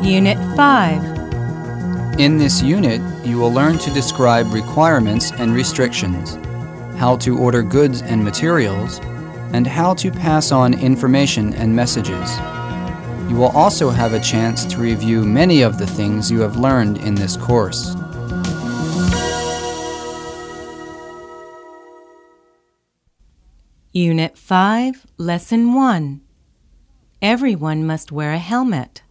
Unit 5. In this unit, you will learn to describe requirements and restrictions, how to order goods and materials, and how to pass on information and messages. You will also have a chance to review many of the things you have learned in this course. Unit 5, Lesson 1. Everyone must wear a helmet.